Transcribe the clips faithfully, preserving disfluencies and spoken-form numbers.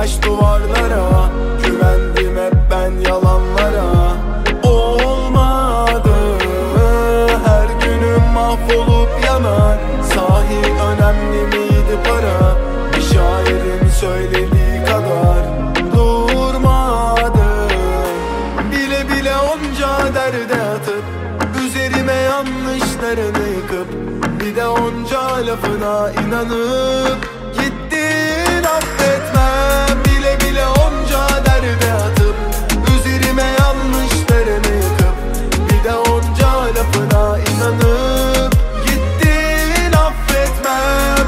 taş duvarlara, güvendim hep ben yalanlara. Olmadı, her günüm mahvolup yanar. Sahi önemli miydi para? Bir şairin söylediği kadar durmadım. Bile bile onca derde atıp, üzerime yanlışlarını yıkıp, bir de onca lafına inanıp gittin, affetmem. Bile bile onca derde atıp, üzerime yanlışlarını yıkıp, bir de onca lafına inanıp gittin, affetmem.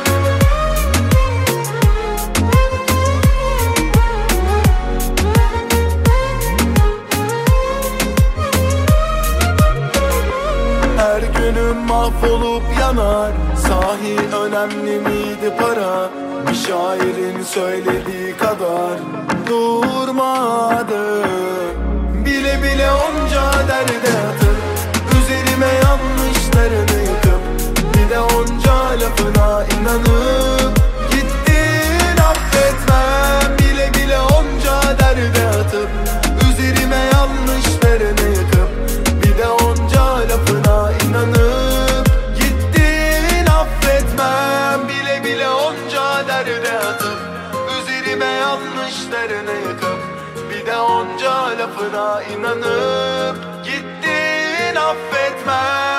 Her günüm mahvolup yanar. Sahi önemli miydi para? Bir şairin söylediği kadar durmadı. Bile bile onca derde atıp, üzerime yanlışlarını yıkıp, bir de onca lafına inanıp gittin, affetmem. Bile bile onca derde atıp, üzerime yanlışlarını yıkıp, bir de onca lafına inanıp gittin, affetmem. Bile bile onca derde atıp, üzerime yanlışlarını yıkıp, bir de onca lafına inanıp gittin, affetmem.